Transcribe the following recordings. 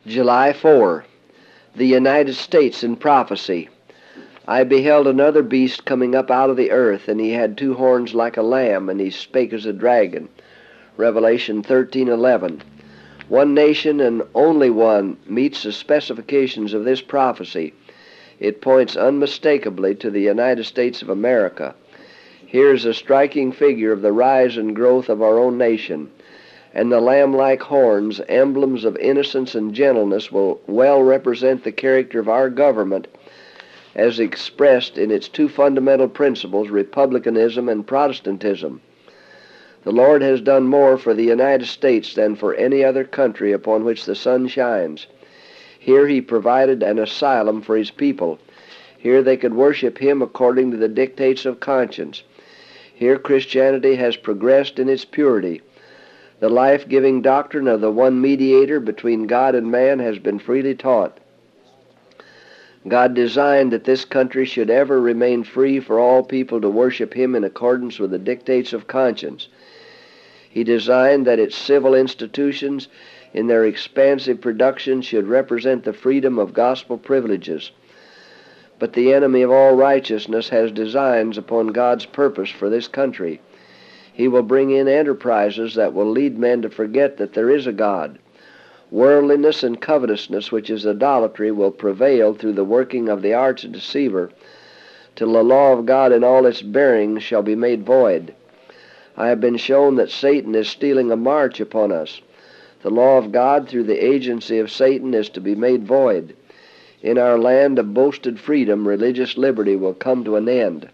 July 4. The United States in prophecy. I beheld another beast coming up out of the earth, and he had 2 horns like a lamb, and he spake as a dragon. Revelation 13:11. One nation and only one meets the specifications of this prophecy. It points unmistakably to the United States of America. Here is a striking figure of the rise and growth of our own nation, and the lamb-like horns, emblems of innocence and gentleness, will well represent the character of our government as expressed in its 2 fundamental principles, republicanism and Protestantism. The Lord has done more for the United States than for any other country upon which the sun shines. Here he provided an asylum for his people. Here they could worship him according to the dictates of conscience. Here Christianity has progressed in its purity. The life-giving doctrine of the one mediator between God and man has been freely taught. God designed that this country should ever remain free for all people to worship him in accordance with the dictates of conscience. He designed that its civil institutions in their expansive production should represent the freedom of gospel privileges. But the enemy of all righteousness has designs upon God's purpose for this country. He will bring in enterprises that will lead men to forget that there is a God. Worldliness and covetousness, which is idolatry, will prevail through the working of the arch-deceiver, till the law of God in all its bearings shall be made void. I have been shown that Satan is stealing a march upon us. The law of God through the agency of Satan is to be made void. In our land of boasted freedom, religious liberty will come to an end.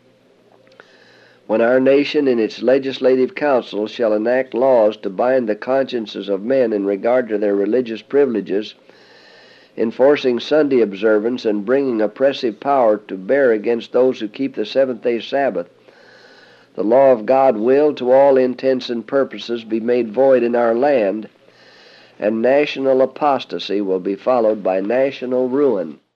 When our nation in its legislative council shall enact laws to bind the consciences of men in regard to their religious privileges, enforcing Sunday observance and bringing oppressive power to bear against those who keep the seventh-day Sabbath, the law of God will, to all intents and purposes, be made void in our land, and national apostasy will be followed by national ruin.